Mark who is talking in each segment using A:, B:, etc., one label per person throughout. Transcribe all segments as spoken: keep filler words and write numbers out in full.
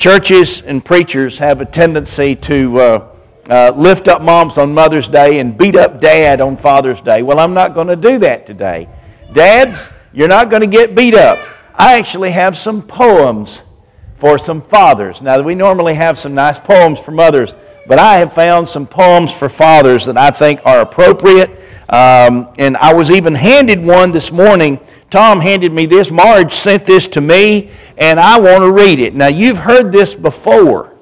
A: churches and preachers have a tendency to uh, uh, lift up moms on Mother's Day and beat up dad on Father's Day. Well, I'm not going to do that today. Dads, you're not going to get beat up. I actually have some poems for some fathers. Now, we normally have some nice poems for mothers, but I have found some poems for fathers that I think are appropriate. Um, and I was even handed one this morning. Tom handed me this. Marge sent this to me, and I want to read it. Now, you've heard this before,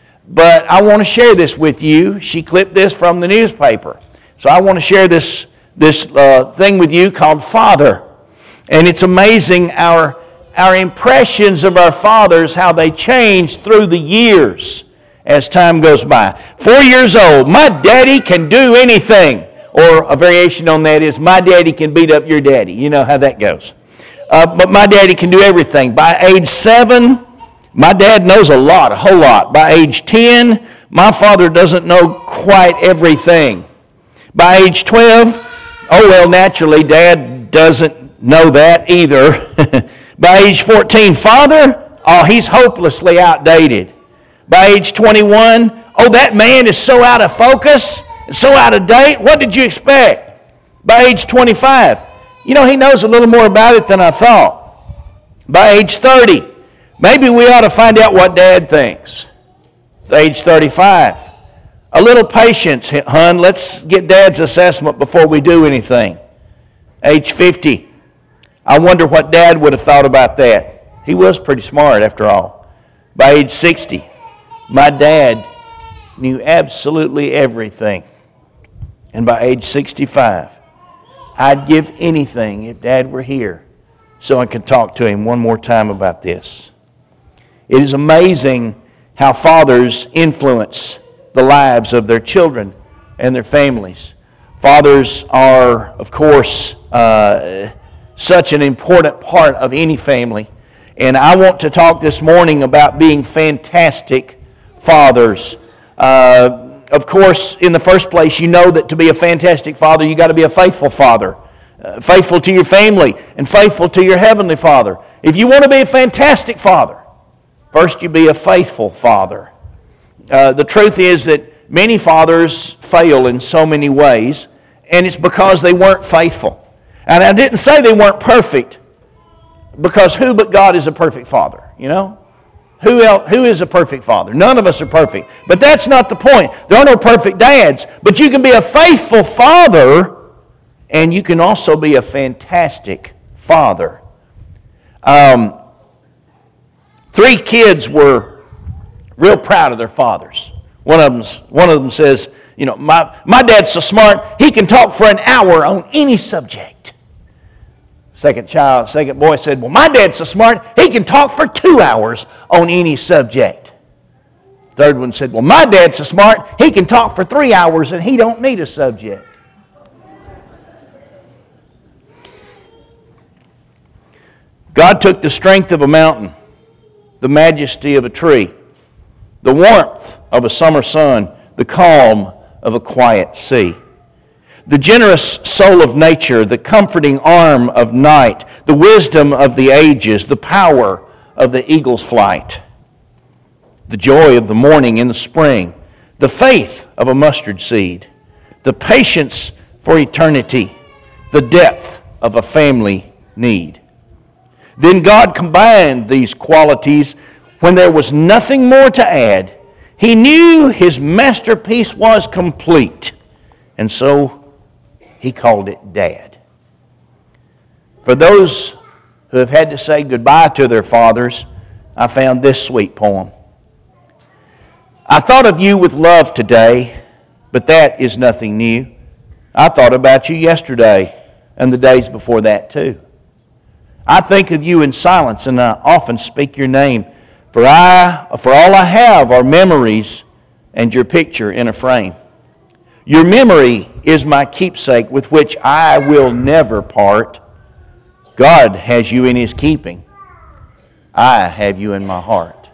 A: but I want to share this with you. She clipped this from the newspaper. So I want to share this, this uh, thing with you called Father. And it's amazing our, our impressions of our fathers, how they change through the years as time goes by. Four years old, my daddy can do anything. Or a variation on that is, my daddy can beat up your daddy. You know how that goes. Uh, but my daddy can do everything. By age seven, my dad knows a lot, a whole lot. By age ten, my father doesn't know quite everything. By age twelve, oh well, naturally, dad doesn't know that either. By age fourteen, father, oh, he's hopelessly outdated. By age twenty-one, oh, that man is so out of focus. So out of date, what did you expect? By age twenty-five, you know, he knows a little more about it than I thought. By age thirty, maybe we ought to find out what Dad thinks. At age thirty-five, a little patience, hon. Let's get Dad's assessment before we do anything. Age fifty, I wonder what Dad would have thought about that. He was pretty smart after all. By age sixty, my dad knew absolutely everything. And by age sixty-five, I'd give anything if Dad were here so I could talk to him one more time about this. It is amazing how fathers influence the lives of their children and their families. Fathers are, of course, uh, such an important part of any family. And I want to talk this morning about being fantastic fathers. Uh, Of course, in the first place, you know that to be a fantastic father, you got to be a faithful father. Uh, faithful to your family and faithful to your heavenly Father. If you want to be a fantastic father, first you be a faithful father. Uh, the truth is that many fathers fail in so many ways, and it's because they weren't faithful. And I didn't say they weren't perfect, because who but God is a perfect father, you know? Who else, who is a perfect father? None of us are perfect. But that's not the point. There are no perfect dads. But you can be a faithful father, and you can also be a fantastic father. Um, three kids were real proud of their fathers. One of them, one of them says, you know, my, my dad's so smart, he can talk for an hour on any subject. Second child, second boy said, well, my dad's so smart, he can talk for two hours on any subject. Third one said, well, my dad's so smart, he can talk for three hours and he don't need a subject. God took the strength of a mountain, the majesty of a tree, the warmth of a summer sun, the calm of a quiet sea, the generous soul of nature, the comforting arm of night, the wisdom of the ages, the power of the eagle's flight, the joy of the morning in the spring, the faith of a mustard seed, the patience for eternity, the depth of a family need. Then God combined these qualities when there was nothing more to add. He knew His masterpiece was complete, and so He called it Dad. For those who have had to say goodbye to their fathers, I found this sweet poem. I thought of you with love today, but that is nothing new. I thought about you yesterday and the days before that too. I think of you in silence, and I often speak your name, for I, for all I have are memories and your picture in a frame. Your memory is my keepsake with which I will never part. God has you in His keeping. I have you in my heart.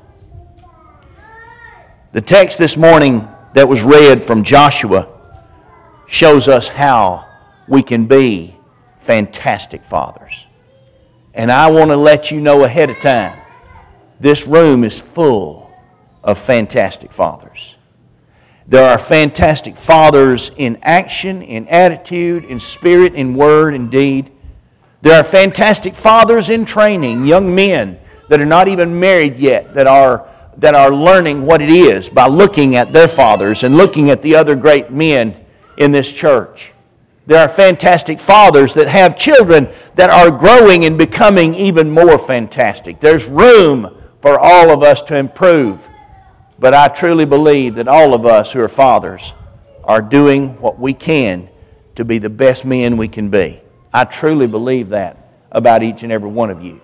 A: The text this morning that was read from Joshua shows us how we can be fantastic fathers. And I want to let you know ahead of time, this room is full of fantastic fathers. There are fantastic fathers in action, in attitude, in spirit, in word, in deed. There are fantastic fathers in training, young men that are not even married yet, that are, that are learning what it is by looking at their fathers and looking at the other great men in this church. There are fantastic fathers that have children that are growing and becoming even more fantastic. There's room for all of us to improve. But I truly believe that all of us who are fathers are doing what we can to be the best men we can be. I truly believe that about each and every one of you.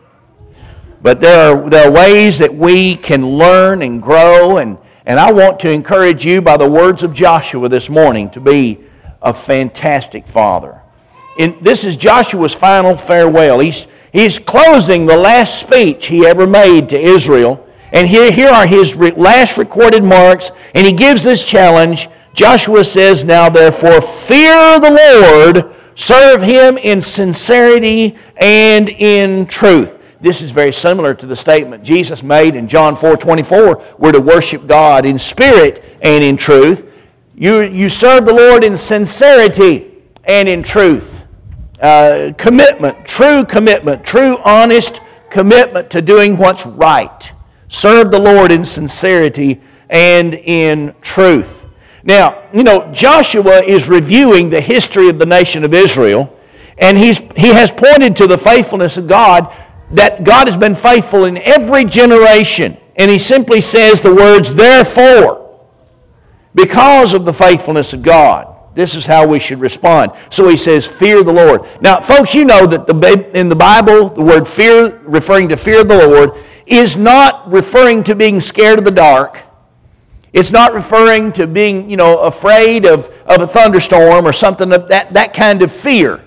A: But there are, there are ways that we can learn and grow, and, and I want to encourage you by the words of Joshua this morning to be a fantastic father. In, this is Joshua's final farewell. He's, he's closing the last speech he ever made to Israel. And here, here are his re- last recorded marks, and he gives this challenge. Joshua says, "Now therefore fear the Lord, serve Him in sincerity and in truth." This is very similar to the statement Jesus made in John four twenty-four. We're to worship God in spirit and in truth. You, you serve the Lord in sincerity and in truth. Uh, commitment, true commitment, true honest commitment to doing what's right. Serve the Lord in sincerity and in truth. Now, you know, Joshua is reviewing the history of the nation of Israel, and he's, he has pointed to the faithfulness of God, that God has been faithful in every generation. And he simply says the words, "Therefore," because of the faithfulness of God, this is how we should respond. So he says, "Fear the Lord." Now, folks, you know that the, in the Bible, the word fear, referring to fear the Lord, is not referring to being scared of the dark. It's not referring to being, you know, afraid of, of a thunderstorm or something of that, that kind of fear.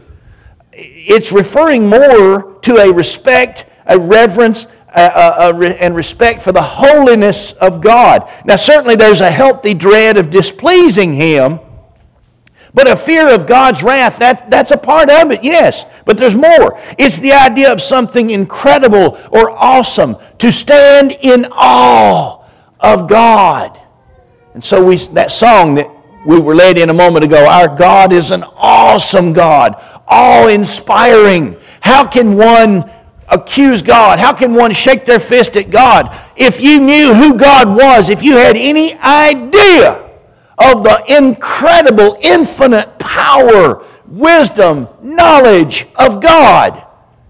A: It's referring more to a respect, a reverence, a, a, a, and respect for the holiness of God. Now, certainly there's a healthy dread of displeasing Him, but a fear of God's wrath, that, that's a part of it, yes. But there's more. It's the idea of something incredible or awesome, to stand in awe of God. And so we, that song that we were led in a moment ago, our God is an awesome God, awe-inspiring. How can one accuse God? How can one shake their fist at God? If you knew who God was, if you had any idea of the incredible, infinite power, wisdom, knowledge of God,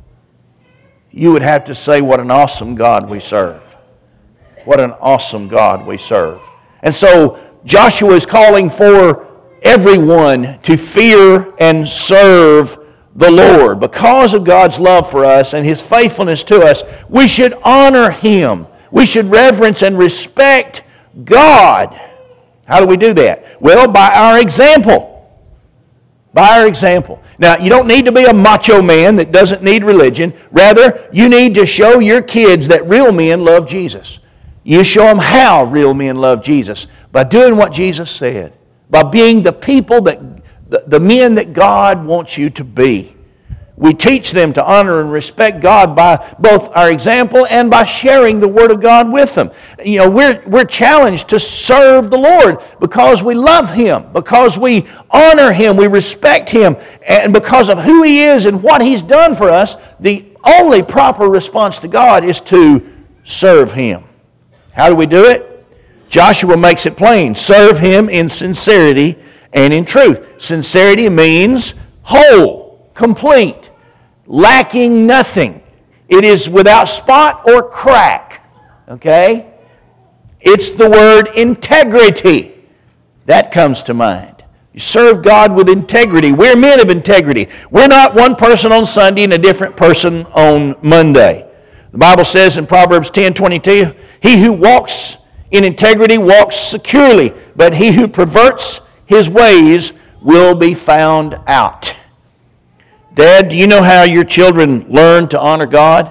A: you would have to say, what an awesome God we serve. What an awesome God we serve. And so Joshua is calling for everyone to fear and serve the Lord. Because of God's love for us and His faithfulness to us, we should honor Him. We should reverence and respect God. How do we do that? Well, by our example. By our example. Now, you don't need to be a macho man that doesn't need religion. Rather, you need to show your kids that real men love Jesus. You show them how real men love Jesus. By doing what Jesus said. By being the people that, the, the men that God wants you to be. We teach them to honor and respect God by both our example and by sharing the Word of God with them. You know, we're, we're challenged to serve the Lord because we love Him, because we honor Him, we respect Him, and because of who He is and what He's done for us. The only proper response to God is to serve Him. How do we do it? Joshua makes it plain. Serve Him in sincerity and in truth. Sincerity means whole, complete, lacking nothing. It is without spot or crack. Okay? It's the word integrity. That comes to mind. You serve God with integrity. We're men of integrity. We're not one person on Sunday and a different person on Monday. The Bible says in Proverbs ten twenty-two, "He who walks in integrity walks securely, but he who perverts his ways will be found out." Dad, do you know how your children learn to honor God?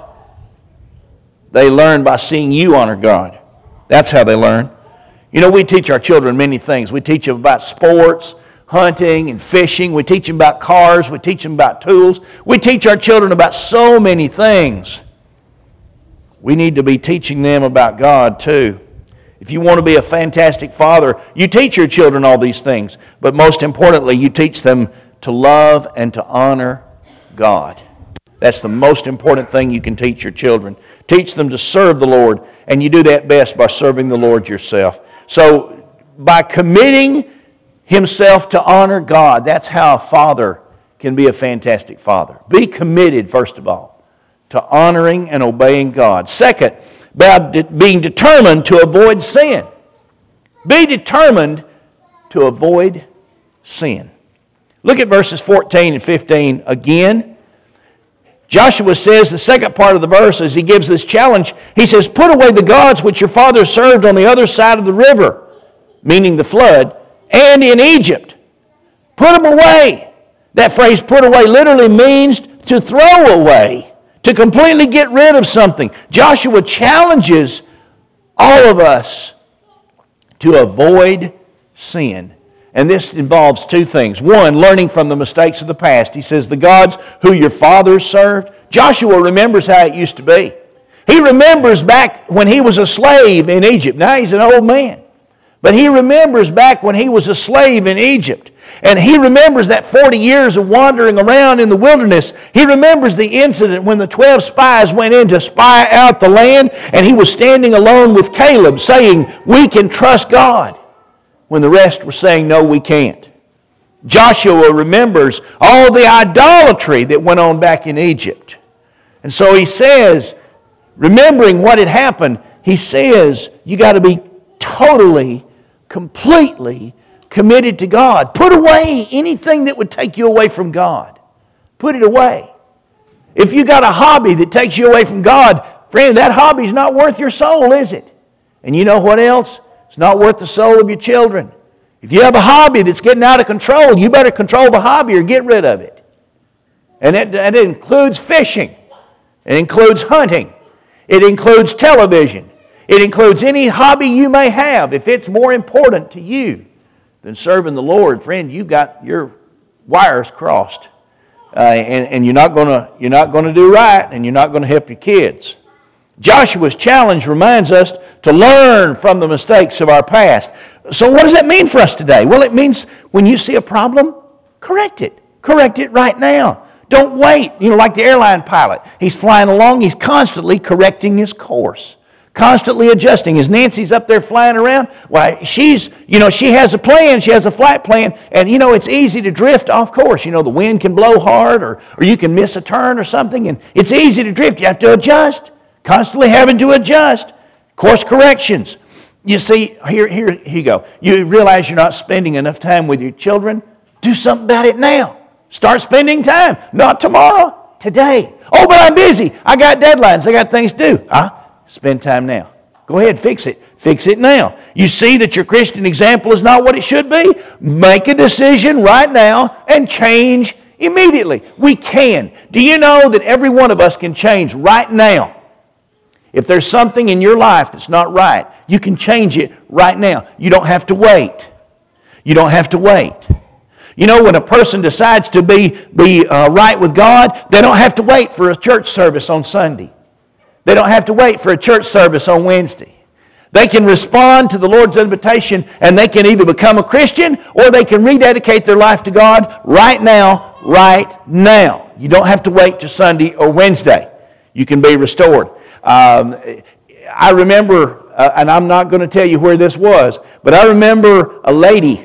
A: They learn by seeing you honor God. That's how they learn. You know, we teach our children many things. We teach them about sports, hunting, and fishing. We teach them about cars. We teach them about tools. We teach our children about so many things. We need to be teaching them about God too. If you want to be a fantastic father, you teach your children all these things. But most importantly, you teach them to love and to honor God. That's the most important thing you can teach your children. Teach them to serve the Lord, and you do that best by serving the Lord yourself. So by committing himself to honor God, that's how a father can be a fantastic father. Be committed, first of all, to honoring and obeying God. Second, by de- being determined to avoid sin. Be determined to avoid sin. Look at verses fourteen and fifteen again. Joshua says, the second part of the verse, as he gives this challenge, he says, put away the gods which your fathers served on the other side of the river, meaning the flood, and in Egypt. Put them away. That phrase, put away, literally means to throw away, to completely get rid of something. Joshua challenges all of us to avoid sin. And this involves two things. One, learning from the mistakes of the past. He says, the gods who your fathers served. Joshua remembers how it used to be. He remembers back when he was a slave in Egypt. Now he's an old man. But he remembers back when he was a slave in Egypt. And he remembers that forty years of wandering around in the wilderness. He remembers the incident when the twelve spies went in to spy out the land, and he was standing alone with Caleb saying, we can trust God, when the rest were saying, no, we can't. Joshua remembers all the idolatry that went on back in Egypt. And so he says, remembering what had happened, he says, you got to be totally, completely committed to God. Put away anything that would take you away from God. Put it away. If you got a hobby that takes you away from God, friend, that hobby's not worth your soul, is it? And you know what else? It's not worth the soul of your children. If you have a hobby that's getting out of control, you better control the hobby or get rid of it. And that, that includes fishing. It includes hunting. It includes television. It includes any hobby you may have. If it's more important to you than serving the Lord, friend, you've got your wires crossed. Uh, and, and you're not gonna, you're not gonna do right, and you're not gonna help your kids. Joshua's challenge reminds us to learn from the mistakes of our past. So what does that mean for us today? Well, it means when you see a problem, correct it. Correct it right now. Don't wait. You know, like the airline pilot. He's flying along. He's constantly correcting his course. Constantly adjusting. As Nancy's up there flying around, why, she's, you know, she has a plan. She has a flight plan. And, you know, it's easy to drift off course. You know, the wind can blow hard, or, or you can miss a turn or something. And it's easy to drift. You have to adjust. Constantly having to adjust. Course corrections. You see, here, here, here you go. You realize you're not spending enough time with your children. Do something about it now. Start spending time. Not tomorrow, today. Oh, but I'm busy. I got deadlines. I got things to do. Huh? Spend time now. Go ahead, fix it. Fix it now. You see that your Christian example is not what it should be? Make a decision right now and change immediately. We can. Do you know that every one of us can change right now? If there's something in your life that's not right, you can change it right now. You don't have to wait. You don't have to wait. You know, when a person decides to be, be uh, right with God, they don't have to wait for a church service on Sunday. They don't have to wait for a church service on Wednesday. They can respond to the Lord's invitation, and they can either become a Christian or they can rededicate their life to God right now, right now. You don't have to wait till Sunday or Wednesday. You can be restored. Um, I remember, uh, and I'm not going to tell you where this was, but I remember a lady.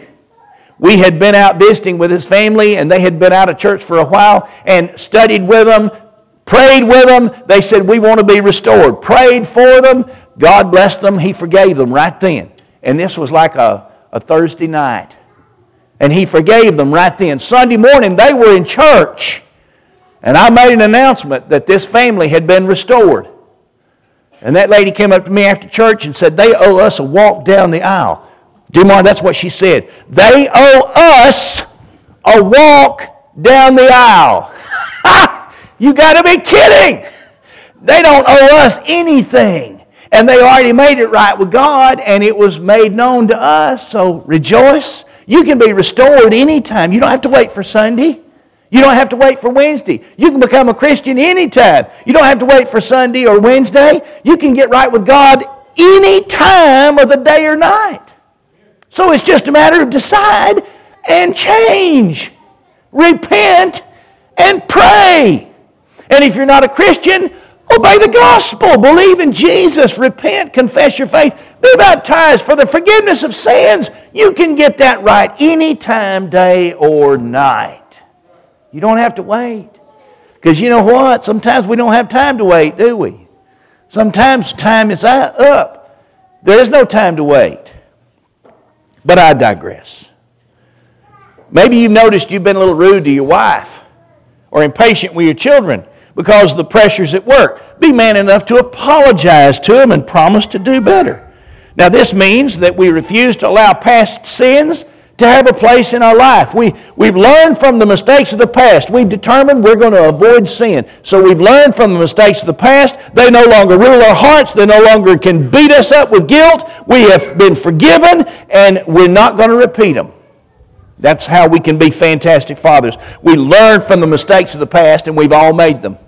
A: We had been out visiting with his family, and they had been out of church for a while and studied with them, prayed with them. They said, we want to be restored. Prayed for them. God blessed them. He forgave them right then. And this was like a, a Thursday night. And He forgave them right then. Sunday morning, they were in church. And I made an announcement that this family had been restored. And that lady came up to me after church and said, they owe us a walk down the aisle. Dumar, that's what she said. They owe us a walk down the aisle. You got to be kidding. They don't owe us anything. And they already made it right with God, and it was made known to us. So rejoice. You can be restored anytime. You don't have to wait for Sunday. You don't have to wait for Wednesday. You can become a Christian anytime. You don't have to wait for Sunday or Wednesday. You can get right with God any time of the day or night. So it's just a matter of decide and change. Repent and pray. And if you're not a Christian, obey the gospel. Believe in Jesus. Repent. Confess your faith. Be baptized for the forgiveness of sins. You can get that right any time, day or night. You don't have to wait. Because you know what? Sometimes we don't have time to wait, do we? Sometimes time is up. There is no time to wait. But I digress. Maybe you've noticed you've been a little rude to your wife or impatient with your children because of the pressures at work. Be man enough to apologize to them and promise to do better. Now this means that we refuse to allow past sins to have a place in our life. We, we've learned from the mistakes of the past. We've determined we're going to avoid sin. So we've learned from the mistakes of the past. They no longer rule our hearts. They no longer can beat us up with guilt. We have been forgiven, and we're not going to repeat them. That's how we can be fantastic fathers. We learn from the mistakes of the past, and we've all made them.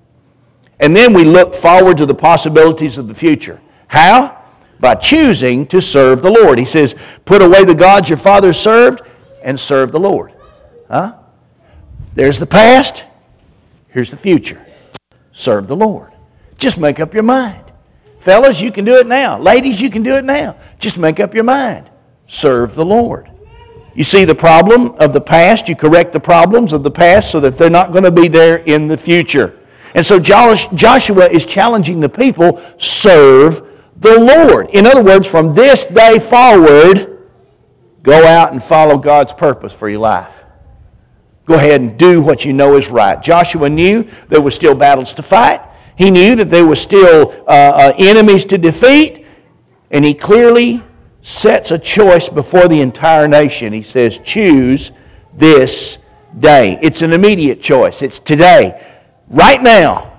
A: And then we look forward to the possibilities of the future. How? By choosing to serve the Lord. He says, put away the gods your fathers served and serve the Lord. Huh? There's the past. Here's the future. Serve the Lord. Just make up your mind. Fellas, you can do it now. Ladies, you can do it now. Just make up your mind. Serve the Lord. You see the problem of the past. You correct the problems of the past so that they're not going to be there in the future. And so Joshua is challenging the people, serve the Lord. In other words, from this day forward, go out and follow God's purpose for your life. Go ahead and do what you know is right. Joshua knew there were still battles to fight. He knew that there were still uh, uh, enemies to defeat. And he clearly sets a choice before the entire nation. He says, choose this day. It's an immediate choice. It's today. Right now.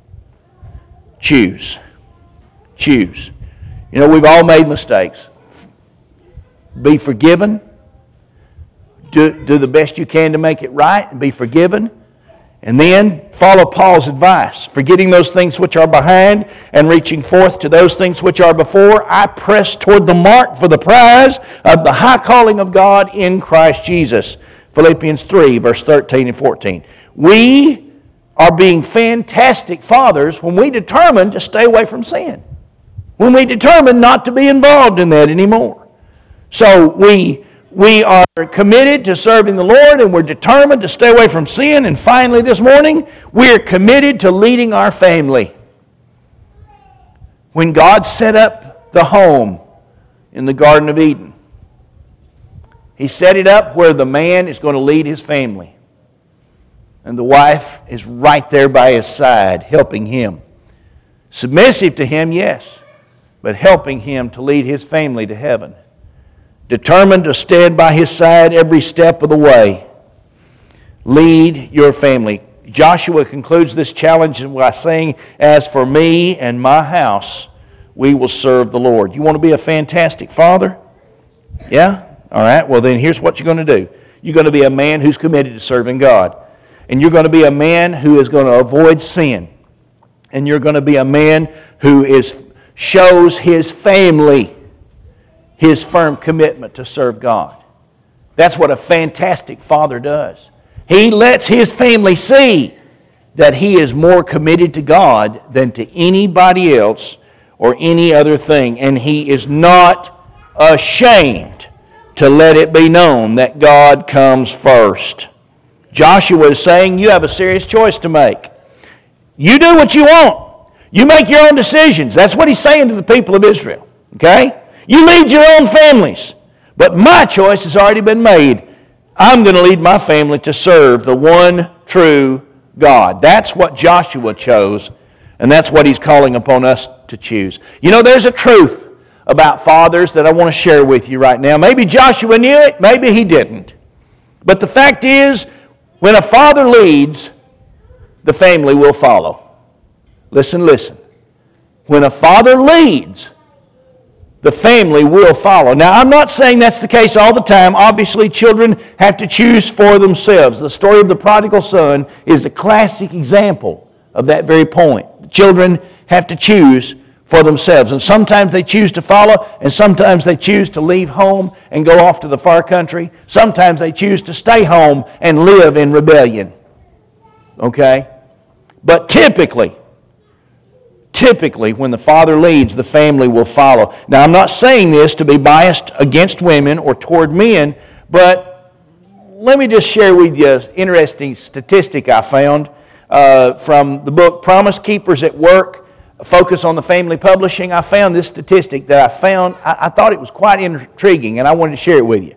A: Choose. Choose. You know, we've all made mistakes. Be forgiven. Do, do the best you can to make it right and be forgiven. And then follow Paul's advice. Forgetting those things which are behind and reaching forth to those things which are before, I press toward the mark for the prize of the high calling of God in Christ Jesus. Philippians three, verse thirteen and fourteen. We are being fantastic fathers when we determine to stay away from sin. When we determine not to be involved in that anymore. So we, we are committed to serving the Lord, and we're determined to stay away from sin. And finally this morning, we're committed to leading our family. When God set up the home in the Garden of Eden, He set it up where the man is going to lead his family. And the wife is right there by his side, helping him. Submissive to him, yes, but helping him to lead his family to heaven. Determined to stand by his side every step of the way. Lead your family. Joshua concludes this challenge by saying, as for me and my house, we will serve the Lord. You want to be a fantastic father? Yeah? All right, well then here's what you're going to do. You're going to be a man who's committed to serving God. And you're going to be a man who is going to avoid sin. And you're going to be a man who is shows his family his firm commitment to serve God. That's what a fantastic father does. He lets his family see that he is more committed to God than to anybody else or any other thing. And he is not ashamed to let it be known that God comes first. Joshua is saying you have a serious choice to make. You do what you want. You make your own decisions. That's what he's saying to the people of Israel. Okay? You lead your own families. But my choice has already been made. I'm going to lead my family to serve the one true God. That's what Joshua chose, and that's what he's calling upon us to choose. You know, there's a truth about fathers that I want to share with you right now. Maybe Joshua knew it, maybe he didn't. But the fact is, when a father leads, the family will follow. Listen, listen. When a father leads, the family will follow. Now, I'm not saying that's the case all the time. Obviously, children have to choose for themselves. The story of the prodigal son is a classic example of that very point. Children have to choose for themselves. And sometimes they choose to follow, and sometimes they choose to leave home and go off to the far country. Sometimes they choose to stay home and live in rebellion. Okay? But typically, typically when the father leads, the family will follow. Now, I'm not saying this to be biased against women or toward men, but let me just share with you an interesting statistic I found uh, from the book Promise Keepers at Work, Focus on the Family Publishing. I found this statistic that I found, I, I thought it was quite intriguing, and I wanted to share it with you.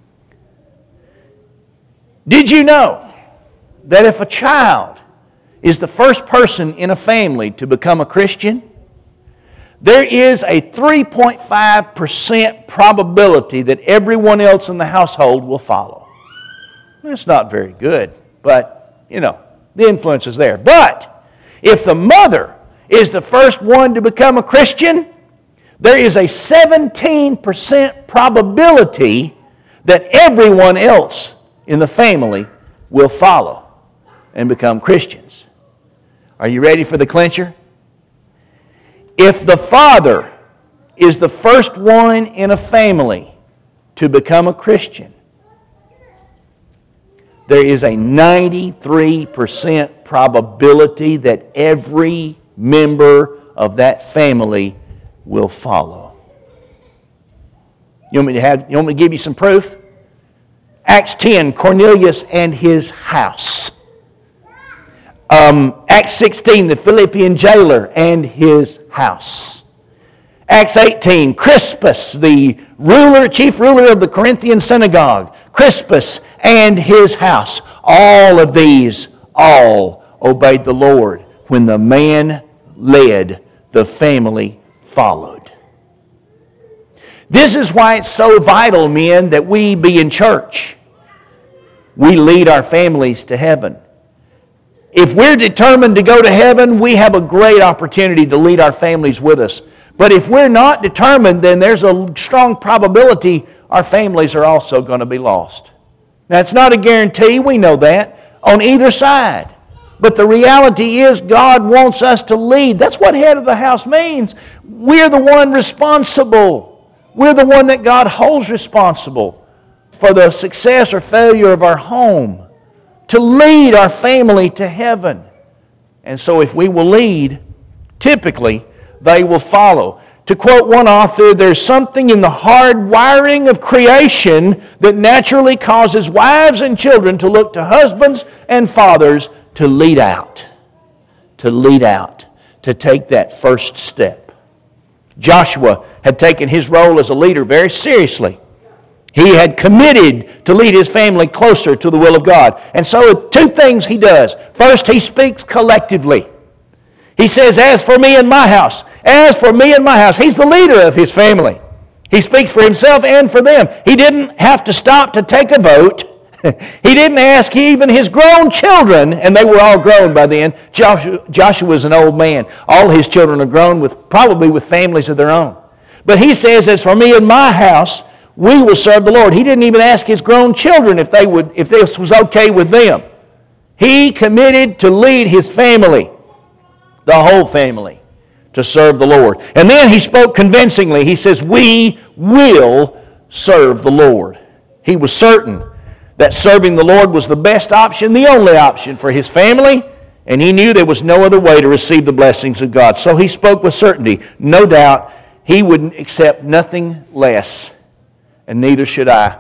A: Did you know that if a child is the first person in a family to become a Christian, there is a three point five percent probability that everyone else in the household will follow? That's not very good, but, you know, the influence is there. But if the mother is the first one to become a Christian, there is a seventeen percent probability that everyone else in the family will follow and become Christians. Are you ready for the clincher? If the father is the first one in a family to become a Christian, there is a ninety-three percent probability that every member of that family will follow. You want me to have, you want me to give you some proof? Acts ten, Cornelius and his house. Um, Acts sixteen, the Philippian jailer and his house. Acts eighteen, Crispus, the ruler, chief ruler of the Corinthian synagogue. Crispus and his house. All of these, all obeyed the Lord. When the man led, the family followed. This is why it's so vital, men, that we be in church. We lead our families to heaven. If we're determined to go to heaven, we have a great opportunity to lead our families with us. But if we're not determined, then there's a strong probability our families are also going to be lost. Now, it's not a guarantee. We know that on either side. But the reality is God wants us to lead. That's what head of the house means. We're the one responsible. We're the one that God holds responsible for the success or failure of our home, to lead our family to heaven. And so if we will lead, typically they will follow. To quote one author, there's something in the hard wiring of creation that naturally causes wives and children to look to husbands and fathers to lead out, to lead out, to take that first step. Joshua had taken his role as a leader very seriously. He had committed to lead his family closer to the will of God. And so two things he does. First, he speaks collectively. He says, as for me and my house, as for me and my house. He's the leader of his family. He speaks for himself and for them. He didn't have to stop to take a vote. He didn't ask even his grown children, and they were all grown by then. Joshua, Joshua was an old man. All his children are grown, with probably with families of their own. But he says, as for me and my house, we will serve the Lord. He didn't even ask his grown children if they would, if this was okay with them. He committed to lead his family, the whole family, to serve the Lord. And then he spoke convincingly. He says, we will serve the Lord. He was certain that serving the Lord was the best option, the only option for his family, and he knew there was no other way to receive the blessings of God. So he spoke with certainty. No doubt he would accept nothing less, and neither should I.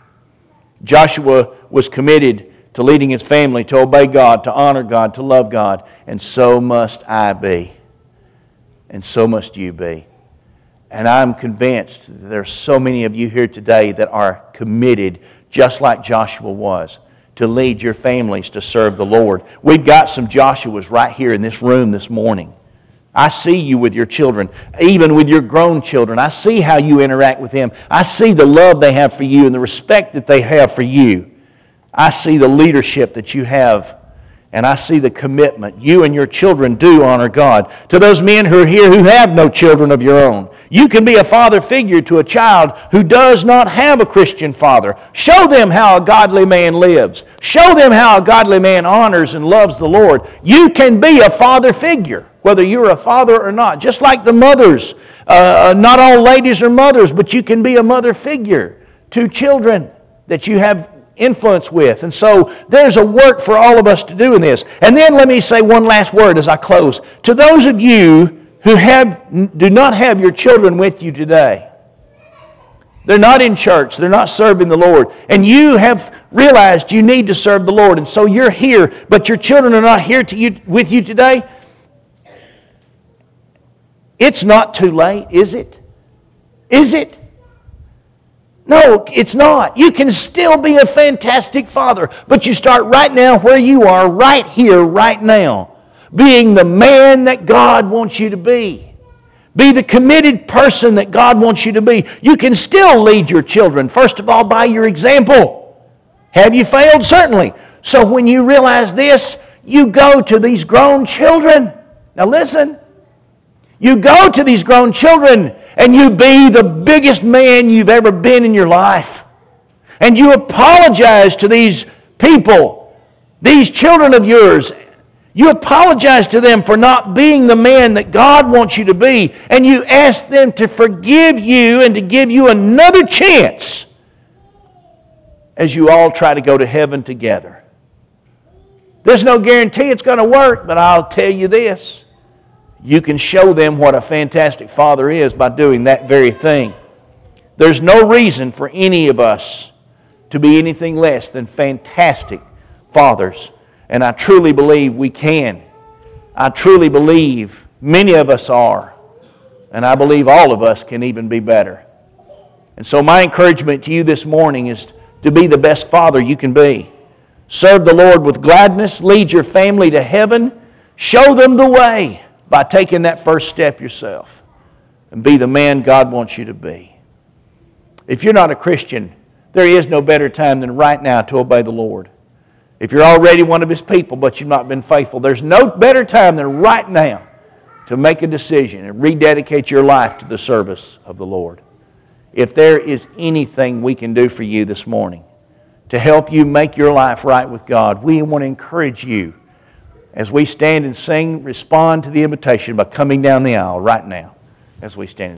A: Joshua was committed to leading his family, to obey God, to honor God, to love God, and so must I be, and so must you be. And I'm convinced that there are so many of you here today that are committed, just like Joshua was, to lead your families to serve the Lord. We've got some Joshuas right here in this room this morning. I see you with your children, even with your grown children. I see how you interact with them. I see the love they have for you and the respect that they have for you. I see the leadership that you have, and I see the commitment. You and your children do honor God. To those men who are here who have no children of your own, you can be a father figure to a child who does not have a Christian father. Show them how a godly man lives. Show them how a godly man honors and loves the Lord. You can be a father figure. whether you're a father or not. Just like the mothers. Uh, not all ladies are mothers, but you can be a mother figure to children that you have influence with. And so there's a work for all of us to do in this. And then let me say one last word as I close. To those of you who have do not have your children with you today, they're not in church, they're not serving the Lord, and you have realized you need to serve the Lord, and so you're here, but your children are not here to you, with you today, it's not too late, is it? Is it? No, it's not. You can still be a fantastic father, but you start right now where you are, right here, right now, being the man that God wants you to be. Be the committed person that God wants you to be. You can still lead your children, first of all, by your example. Have you failed? Certainly. So when you realize this, you go to these grown children. Now listen. You go to these grown children and you be the biggest man you've ever been in your life. And you apologize to these people, these children of yours. You apologize to them for not being the man that God wants you to be. And you ask them to forgive you and to give you another chance as you all try to go to heaven together. There's no guarantee it's going to work, but I'll tell you this. You can show them what a fantastic father is by doing that very thing. There's no reason for any of us to be anything less than fantastic fathers. And I truly believe we can. I truly believe many of us are. And I believe all of us can even be better. And so my encouragement to you this morning is to be the best father you can be. Serve the Lord with gladness. Lead your family to heaven. Show them the way by taking that first step yourself. And be the man God wants you to be. If you're not a Christian, there is no better time than right now to obey the Lord. If you're already one of His people, but you've not been faithful, there's no better time than right now to make a decision and rededicate your life to the service of the Lord. If there is anything we can do for you this morning to help you make your life right with God, we want to encourage you as we stand and sing, respond to the invitation by coming down the aisle right now as we stand.